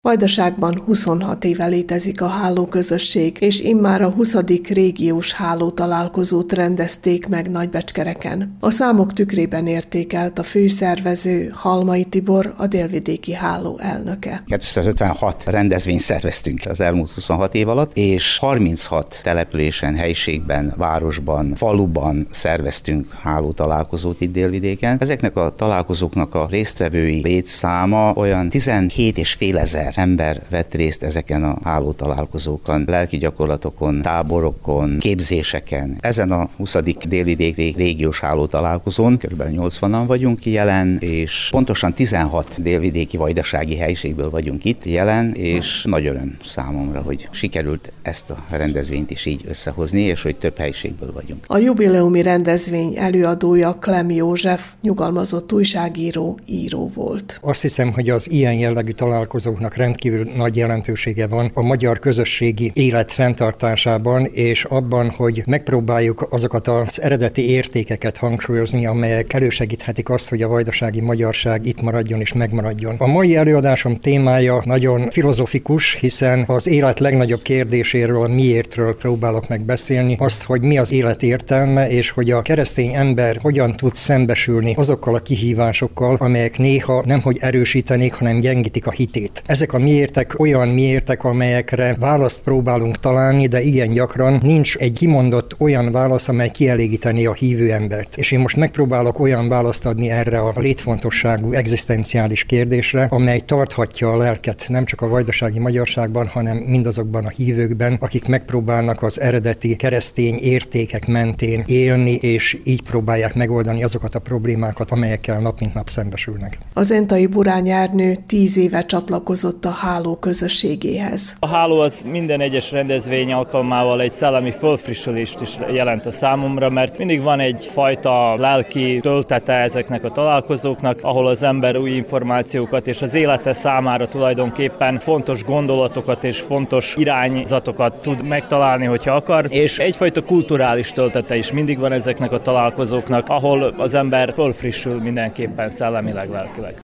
Vajdaságban 26 éve létezik a hálóközösség, és immár a 20. régiós hálótalálkozót rendezték meg Nagybecskereken. A számok tükrében értékelt a főszervező, Halmai Tibor, a Délvidéki Háló elnöke. 256 rendezvényt szerveztünk az elmúlt 26 év alatt, és 36 településen, helyiségben, városban, faluban szerveztünk hálótalálkozót itt Délvidéken. Ezeknek a találkozóknak a résztvevői létszáma olyan 17,5 ezer ember vett részt ezeken a hálótalálkozókon, lelki gyakorlatokon, táborokon, képzéseken. Ezen a 20. Délvidéki régiós hálótalálkozón kb. 80-an vagyunk jelen, és pontosan 16 délvidéki vajdasági helyiségből vagyunk itt jelen, és nagy öröm számomra, hogy sikerült ezt a rendezvényt is így összehozni, és hogy több helyiségből vagyunk. A jubileumi rendezvény előadója Klem József, nyugalmazott újságíró, író volt. Azt hiszem, hogy az ilyen jellegű találkozóknak rendkívül nagy jelentősége van a magyar közösségi élet fenntartásában, és abban, hogy megpróbáljuk azokat az eredeti értékeket hangsúlyozni, amelyek elősegíthetik azt, hogy a vajdasági magyarság itt maradjon és megmaradjon. A mai előadásom témája nagyon filozofikus, hiszen az élet legnagyobb kérdéséről, a miértről próbálok meg beszélni, azt, hogy mi az élet értelme, és hogy a keresztény ember hogyan tud szembesülni azokkal a kihívásokkal, amelyek néha nemhogy erősítenék, hanem gyengítik a hitét. Ezek a miértek olyan miértek, amelyekre választ próbálunk találni, de igen gyakran nincs egy kimondott olyan válasz, amely kielégítené a hívő embert. És én most megpróbálok olyan választ adni erre a létfontosságú egzisztenciális kérdésre, amely tarthatja a lelket nem csak a vajdasági magyarságban, hanem mindazokban a hívőkben, akik megpróbálnak az eredeti keresztény értékek mentén élni, és így próbálják megoldani azokat a problémákat, amelyekkel nap mint nap szembesülnek. Az entai Burány Ernő 10 éve csatlakozott a háló közösségéhez. A háló az minden egyes rendezvény alkalmával egy szellemi fölfrissülést is jelent a számomra, mert mindig van egyfajta lelki töltete ezeknek a találkozóknak, ahol az ember új információkat és az élete számára tulajdonképpen fontos gondolatokat és fontos irányzatokat tud megtalálni, hogyha akar, és egyfajta kulturális töltete is mindig van ezeknek a találkozóknak, ahol az ember fölfrissül mindenképpen szellemileg, lelkileg.